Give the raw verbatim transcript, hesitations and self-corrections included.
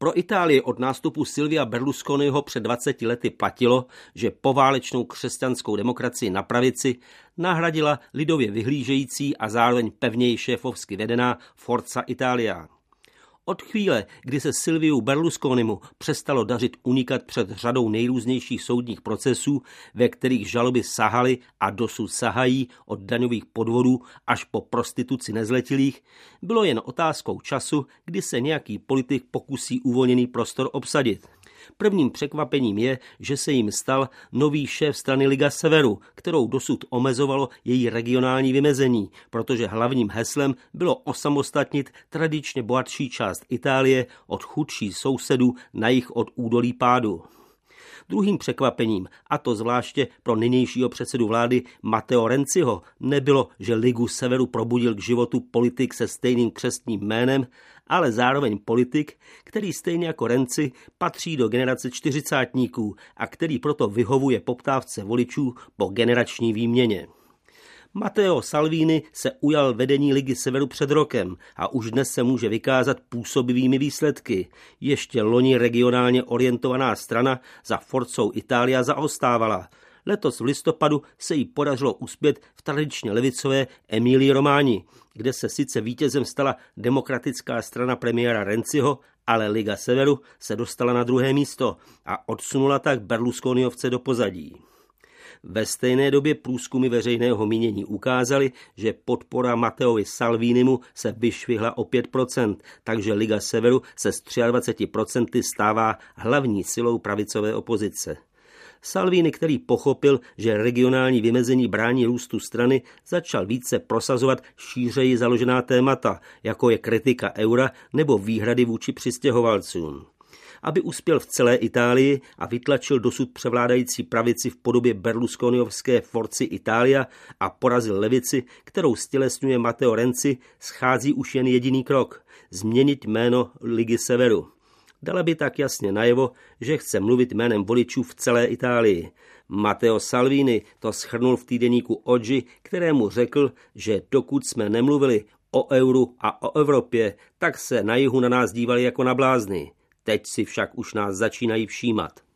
Pro Itálii od nástupu Silvia Berlusconiho před dvaceti lety platilo, že poválečnou křesťanskou demokracii na pravici nahradila lidově vyhlížející a zároveň pevněji šéfovsky vedená Forza Italia. Od chvíle, kdy se Silviu Berlusconimu přestalo dařit unikat před řadou nejrůznějších soudních procesů, ve kterých žaloby sahaly a dosud sahají od daňových podvodů až po prostituci nezletilých, bylo jen otázkou času, kdy se nějaký politik pokusí uvolněný prostor obsadit. Prvním překvapením je, že se jim stal nový šéf strany Liga Severu, kterou dosud omezovalo její regionální vymezení, protože hlavním heslem bylo osamostatnit tradičně bohatší část Itálie od chudších sousedů na jih od údolí pádu. Druhým překvapením, a to zvláště pro nynějšího předsedu vlády Matteo Renziho, nebylo, že Ligu Severu probudil k životu politik se stejným křestním jménem, ale zároveň politik, který stejně jako Renzi patří do generace čtyřicátníků a který proto vyhovuje poptávce voličů po generační výměně. Matteo Salvini se ujal vedení Ligy Severu před rokem a už dnes se může vykázat působivými výsledky. Ještě loni regionálně orientovaná strana za Forzou Italia zaostávala. Letos v listopadu se jí podařilo uspět v tradičně levicové Emilii Romagni, kde se sice vítězem stala demokratická strana premiéra Renziho, ale Liga Severu se dostala na druhé místo a odsunula tak Berlusconiovce do pozadí. Ve stejné době průzkumy veřejného mínění ukázaly, že podpora Matteovi Salvinimu se vyšvihla o pět procent, takže Liga Severu se z dvacet tři procent stává hlavní silou pravicové opozice. Salvini, který pochopil, že regionální vymezení brání růstu strany, začal více prosazovat šířeji založená témata, jako je kritika eura nebo výhrady vůči přistěhovalcům. Aby uspěl v celé Itálii a vytlačil dosud převládající pravici v podobě berlusconiovské Forzy Italia a porazil levici, kterou stělesňuje Matteo Renzi, schází už jen jediný krok – změnit jméno Ligy Severu. Dala by tak jasně najevo, že chce mluvit jménem voličů v celé Itálii. Matteo Salvini to shrnul v týdeníku Oggi, kterému řekl, že dokud jsme nemluvili o euru a o Evropě, tak se na jihu na nás dívali jako na blázny. Teď si však už nás začínají všímat.